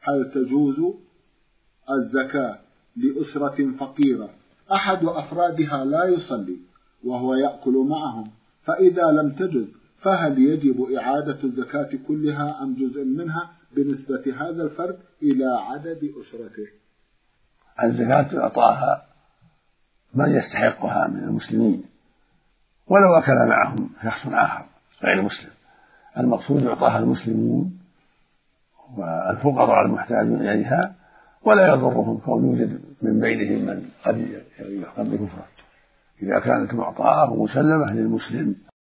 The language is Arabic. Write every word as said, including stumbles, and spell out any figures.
هل تجوز الزكاة لأسرة فقيرة أحد أفرادها لا يصلي وهو يأكل معهم، فإذا لم تجز فهل يجب إعادة الزكاة كلها أم جزء منها بنسبة هذا الفرد إلى عدد أسرته؟ الزكاة أعطاها من يستحقها من المسلمين ولو أكل معهم شخص آخر غير مسلم، المقصود يعطاها المسلمون والفقراء المحتاجون إليها، ولا يضرهم كون يوجد من بينهم من قد يحكم بكفره إذا كانت معطاة ومسلمة للمسلم